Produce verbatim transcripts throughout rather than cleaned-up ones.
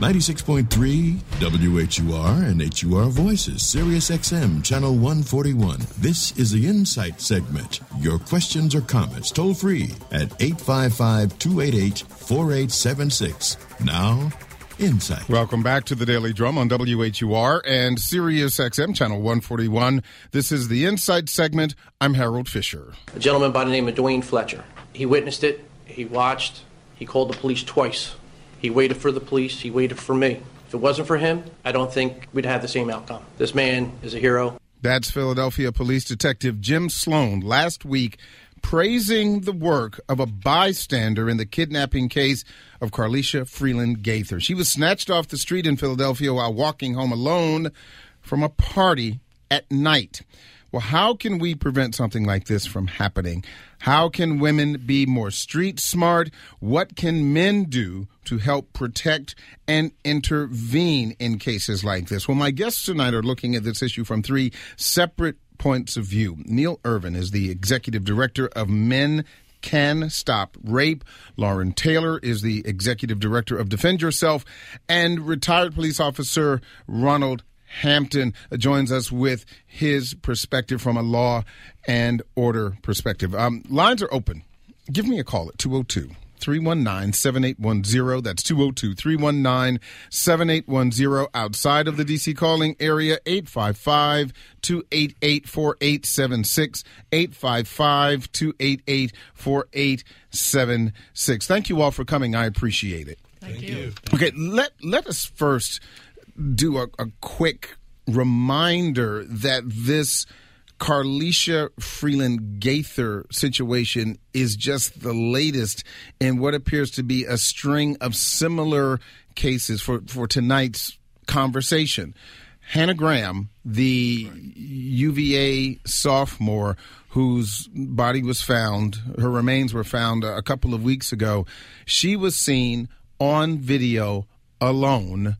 ninety-six point three W H U R and H U R Voices, Sirius X M, Channel one forty-one. This is the Insight segment. Your questions or comments toll free at eight five five, two eight eight, four eight seven six. Now, Insight. Welcome back to the Daily Drum on W H U R and Sirius X M, Channel one forty-one. This is the Insight segment. I'm Harold Fisher. A gentleman by the name of Dwayne Fletcher. He witnessed it. He watched. He called the police twice. He waited for the police. He waited for me. If it wasn't for him, I don't think we'd have the same outcome. This man is a hero. That's Philadelphia Police Detective Jim Sloan last week praising the work of a bystander in the kidnapping case of Carlisha Freeland Gaither. She was snatched off the street in Philadelphia while walking home alone from a party at night. Well, how can we prevent something like this from happening? How can women be more street smart? What can men do to help protect and intervene in cases like this? Well, my guests tonight are looking at this issue from three separate points of view. Neil Irvin is the executive director of Men Can Stop Rape. Lauren Taylor is the executive director of Defend Yourself. And retired police officer Ronald Hampton joins us with his perspective from a law and order perspective. Um, lines are open. Give me a call at two oh two, three one nine, seven eight one zero. That's two oh two, three one nine, seven eight one zero. Outside of the D C calling area, eight five five, two eight eight, four eight seven six, eight five five, two eight eight, four eight seven six. Thank you all for coming. I appreciate it. Thank, Thank you. you. Okay, let, let us first do a, a quick reminder that this Carlisha Freeland Gaither situation is just the latest in what appears to be a string of similar cases for, for tonight's conversation. Hannah Graham, the U V A sophomore whose body was found, her remains were found a couple of weeks ago, she was seen on video alone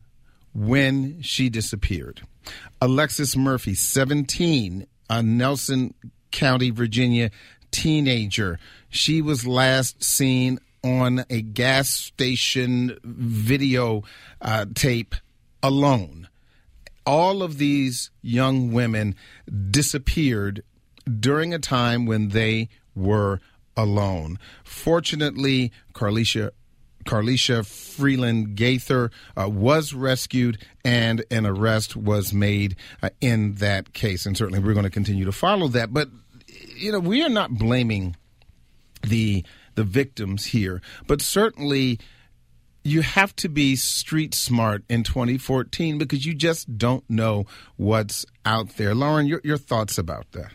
when she disappeared. Alexis Murphy, seventeen, a Nelson County, Virginia teenager. She was last seen on a gas station video uh, tape alone. All of these young women disappeared during a time when they were alone. Fortunately, Carlisha Carlisha Freeland Gaither uh, was rescued and an arrest was made uh, in that case. And certainly we're going to continue to follow that. But, you know, we are not blaming the the victims here. But certainly you have to be street smart in twenty fourteen because you just don't know what's out there. Lauren, your, your thoughts about that?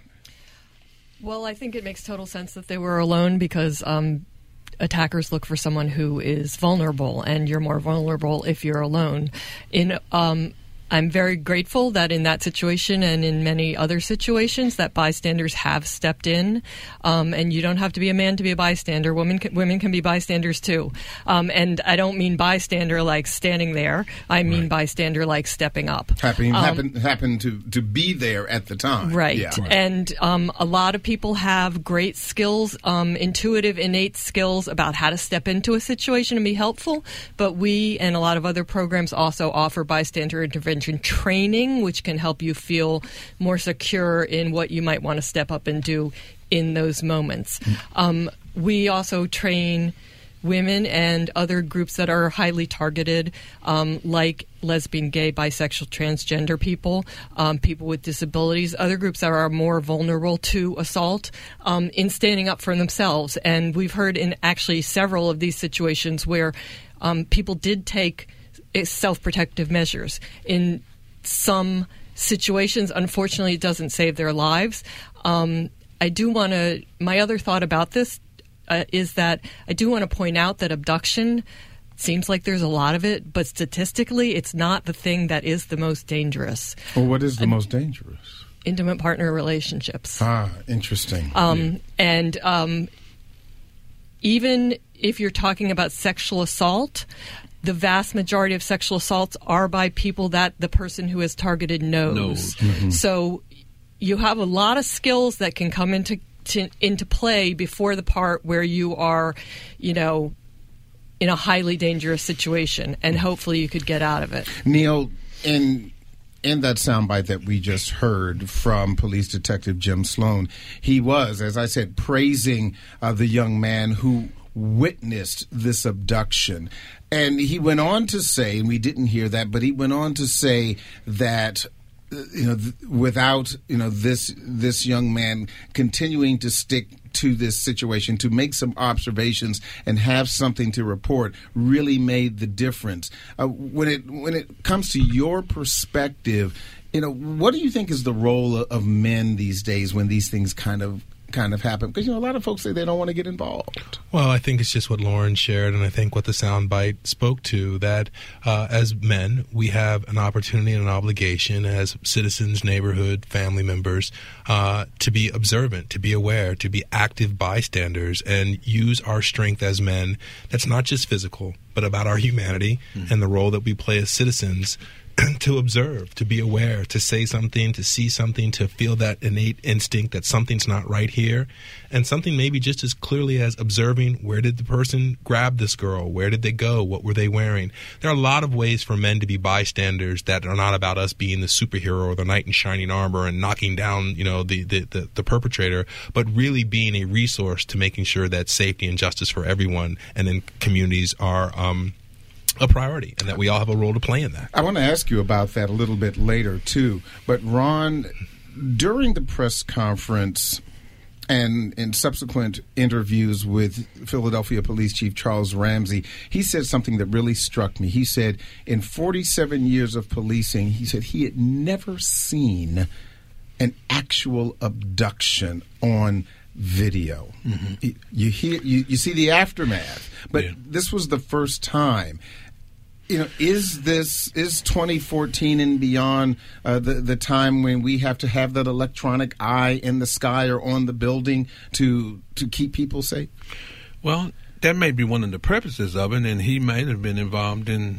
Well, I think it makes total sense that they were alone because um attackers look for someone who is vulnerable, and you're more vulnerable if you're alone. In um, I'm very grateful that in that situation and in many other situations that bystanders have stepped in, um, and you don't have to be a man to be a bystander. Women can, women can be bystanders too. Um, and I don't mean bystander like standing there. I mean right. bystander like stepping up. Happen, um, happen, happen to, to be there at the time. Right. Yeah. right. And um, a lot of people have great skills, um, intuitive, innate skills about how to step into a situation and be helpful. But we and a lot of other programs also offer bystander intervention training, which can help you feel more secure in what you might want to step up and do in those moments. Um, we also train women and other groups that are highly targeted, um, like lesbian, gay, bisexual, transgender people, um, people with disabilities, other groups that are more vulnerable to assault, um, in standing up for themselves. And we've heard in actually several of these situations where um, people did take self-protective measures. In some situations, unfortunately, it doesn't save their lives. Um, I do want to, my other thought about this uh, is that I do want to point out that abduction seems like there's a lot of it, but statistically, it's not the thing that is the most dangerous. Well, what is the uh, most dangerous? Intimate partner relationships. Ah, interesting. Um, yeah. And um, even if you're talking about sexual assault, the vast majority of sexual assaults are by people that the person who is targeted knows. knows. Mm-hmm. So you have a lot of skills that can come into to, into play before the part where you are, you know, in a highly dangerous situation, and hopefully you could get out of it. Neil, in in that soundbite that we just heard from Police Detective Jim Sloan, he was, as I said, praising uh, the young man who witnessed this abduction. And he went on to say, and we didn't hear that, but he went on to say that uh, you know, th- without you know this this young man continuing to stick to this situation, to make some observations and have something to report, really made the difference. Uh, when it when it comes to your perspective, you know, what do you think is the role of men these days when these things kind of kind of happen? Because, you know, a lot of folks say they don't want to get involved. Well, I think it's just what Lauren shared, and I think what the soundbite spoke to, that uh, as men, we have an opportunity and an obligation as citizens, neighborhood, family members, uh, to be observant, to be aware, to be active bystanders, and use our strength as men. That's not just physical, but about our humanity mm-hmm. and the role that we play as citizens to observe, to be aware, to say something, to see something, to feel that innate instinct that something's not right here, and something maybe just as clearly as observing, where did the person grab this girl? Where did they go? What were they wearing? There are a lot of ways for men to be bystanders that are not about us being the superhero or the knight in shining armor and knocking down, you know, the, the, the, the perpetrator, but really being a resource to making sure that safety and justice for everyone and in communities are um, a priority, and that we all have a role to play in that. I want to ask you about that a little bit later, too. But, Ron, during the press conference and in subsequent interviews with Philadelphia Police Chief Charles Ramsey, he said something that really struck me. He said in forty-seven years of policing, he said he had never seen an actual abduction on video. Mm-hmm. You hear, you, you see the aftermath, but yeah. This was the first time. You know, is this is twenty fourteen and beyond uh, the the time when we have to have that electronic eye in the sky or on the building to to keep people safe? Well, that may be one of the purposes of it, and he might have been involved in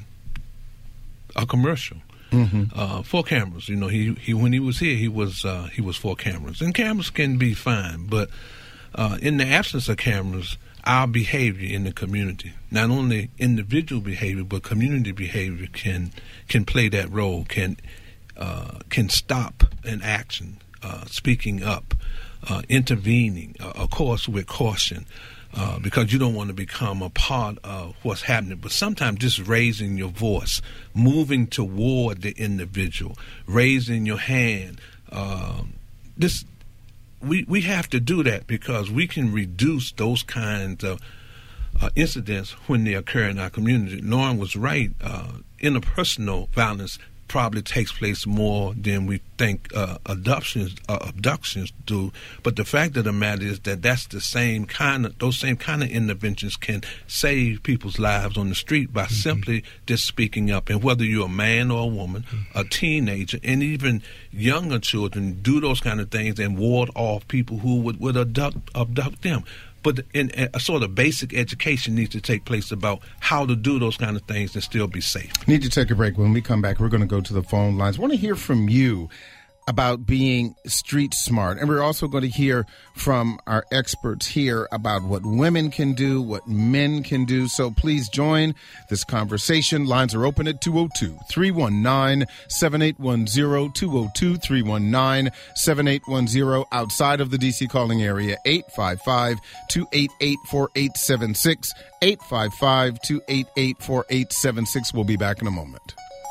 a commercial. Mm-hmm. Uh, for cameras, you know, he, he when he was here, he was uh, he was for cameras, and cameras can be fine, but uh, in the absence of cameras, our behavior in the community, not only individual behavior but community behavior, can can play that role, can uh, can stop an action, uh, speaking up, uh, intervening, uh, of course with caution. Uh, because you don't want to become a part of what's happening. But sometimes just raising your voice, moving toward the individual, raising your hand. Uh, this we we have to do that because we can reduce those kinds of uh, incidents when they occur in our community. Lauren was right. Uh, interpersonal violence probably takes place more than we think uh, abductions uh, abductions do. But the fact of the matter is that that's the same kind of those same kind of interventions can save people's lives on the street by mm-hmm. simply just speaking up. And whether you're a man or a woman, mm-hmm. a teenager, and even younger children, do those kind of things and ward off people who would, would abduct abduct them. But in, in a sort of basic education needs to take place about how to do those kind of things and still be safe. Need to take a break. When we come back, we're going to go to the phone lines. I want to hear from you about being street smart. And we're also going to hear from our experts here about what women can do, what men can do. So please join this conversation. Lines are open at two oh two, three one nine, seven eight one zero, two oh two, three one nine, seven eight one zero. Outside of the D C calling area, eight five five, two eight eight, four eight seven six, eight five five, two eight eight, four eight seven six. We'll be back in a moment.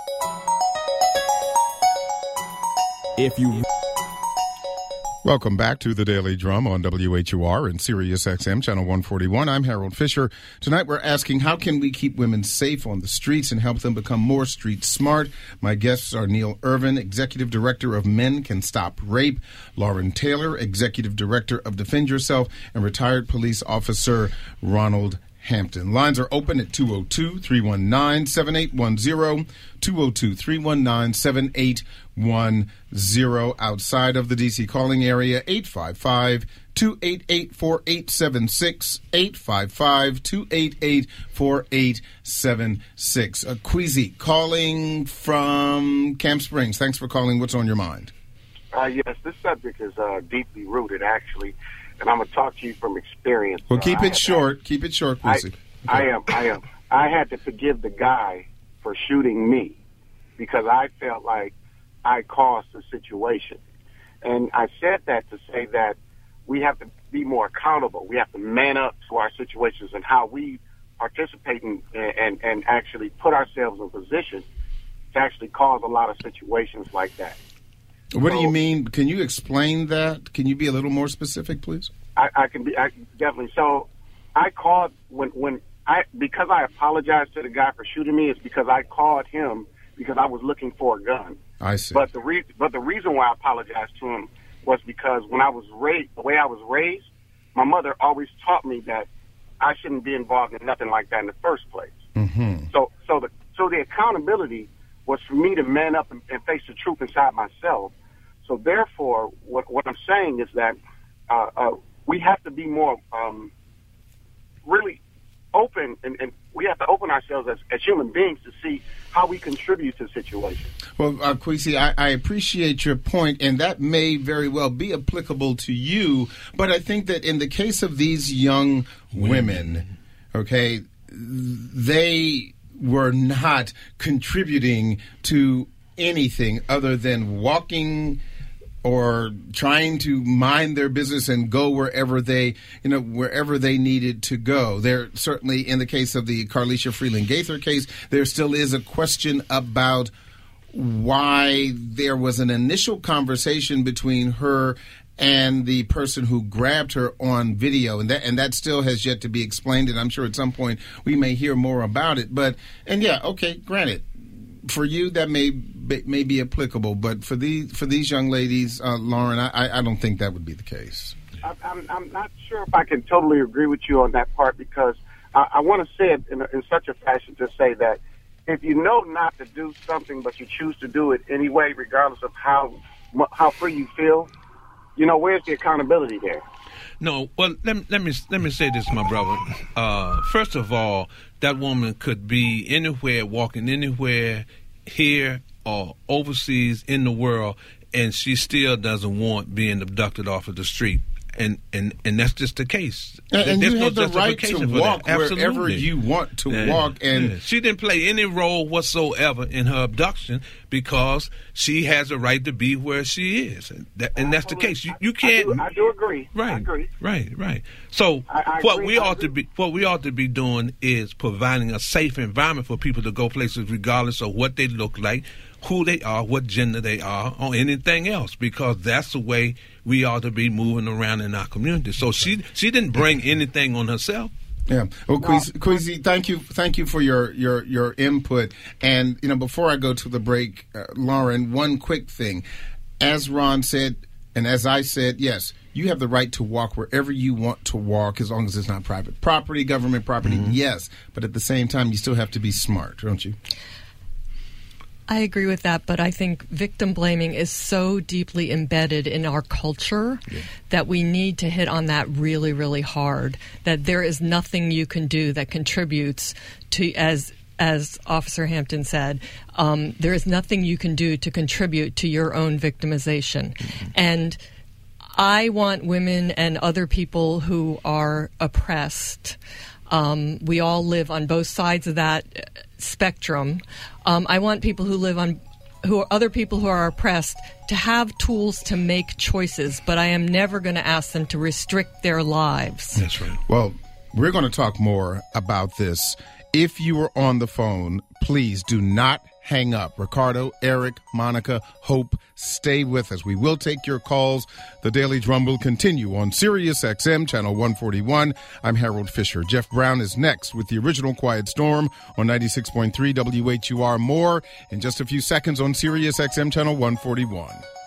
If you Welcome back to the Daily Drum on W H U R and Sirius X M, Channel one forty-one. I'm Harold Fisher. Tonight we're asking, how can we keep women safe on the streets and help them become more street smart? My guests are Neil Irvin, Executive Director of Men Can Stop Rape, Lauren Taylor, Executive Director of Defend Yourself, and retired police officer Ronald Hampton. Lines are open at two oh two, three one nine, seven eight one zero, two oh two, three one nine, seven eight one zero. Outside of the D C calling area, eight five five, two eight eight, four eight seven six, eight five five, two eight eight, four eight seven six. Uh, Queasy, calling from Camp Springs. Thanks for calling. What's on your mind? Uh, yes, this subject is uh, deeply rooted, actually. And I'm going to talk to you from experience. Well, keep uh, it short. Keep it short, Queasy. I, okay. I am. I am. I had to forgive the guy for shooting me because I felt like I caused the situation. And I said that to say that we have to be more accountable. We have to man up to our situations and how we participate in, and, and actually put ourselves in position to actually cause a lot of situations like that. What so, do you mean? Can you explain that? Can you be a little more specific, please? I, I can be I, definitely. So I called when when I because I apologized to the guy for shooting me. It's because I called him because I was looking for a gun. I see. But the re- but the reason why I apologized to him was because when I was raised, the way I was raised, my mother always taught me that I shouldn't be involved in nothing like that in the first place. Mm-hmm. So so the so the accountability was for me to man up and, and face the truth inside myself. So therefore, what what I'm saying is that uh, uh, we have to be more um, really open, and, and we have to open ourselves as, as human beings to see how we contribute to the situation. Well, uh, Kwesi, I, I appreciate your point, and that may very well be applicable to you, but I think that in the case of these young women, okay, they were not contributing to anything other than walking or trying to mind their business and go wherever they, you know, wherever they needed to go. There certainly, in the case of the Carlisha Freeland Gaither case, there still is a question about why there was an initial conversation between her and the person who grabbed her on video, and that and that still has yet to be explained. And I'm sure at some point we may hear more about it. But and yeah, okay, granted. For you, that may may be applicable, but for these for these young ladies, uh, Lauren, I, I don't think that would be the case. I'm I'm not sure if I can totally agree with you on that part because I, I want to say it in, a, in such a fashion to say that if you know not to do something but you choose to do it anyway, regardless of how how free you feel, you know, where's the accountability there? No, well, let me, let me let me say this, my brother. Uh, first of all, that woman could be anywhere, walking anywhere, here or overseas in the world, and she still doesn't want being abducted off of the street. And and, and that's just the case. And, and There's you no have the right to walk wherever you want to yeah. walk. And yeah. She didn't play any role whatsoever in her abduction because she has a right to be where she is. And, that, and that's the case. You, you can't. I do, I do agree. Right. I agree. Right. Right. So I, I what agree, we I ought agree. to be what we ought to be doing is providing a safe environment for people to go places regardless of what they look like, who they are, what gender they are, or anything else, because that's the way we ought to be moving around in our community. So she she didn't bring anything on herself. Yeah. Well, Kwesi, thank you, thank you for your, your, your input. And you know, before I go to the break, uh, Lauren, one quick thing. As Ron said, and as I said, yes, you have the right to walk wherever you want to walk, as long as it's not private property, government property. Mm-hmm. Yes, but at the same time, you still have to be smart, don't you? I agree with that, but I think victim blaming is so deeply embedded in our culture yeah. that we need to hit on that really, really hard, that there is nothing you can do that contributes to, as as Officer Hampton said, um, there is nothing you can do to contribute to your own victimization. Mm-hmm. And I want women and other people who are oppressed, um, we all live on both sides of that spectrum. Um, I want people who live on, who are other people who are oppressed, to have tools to make choices, but I am never going to ask them to restrict their lives. That's right. Well, we're going to talk more about this. If you are on the phone, please do not hang up. Ricardo, Eric, Monica, Hope, stay with us. We will take your calls. The Daily Drum will continue on Sirius X M, Channel one forty-one. I'm Harold Fisher. Jeff Brown is next with the original Quiet Storm on ninety-six point three W H U R. More in just a few seconds on Sirius X M, Channel one forty-one.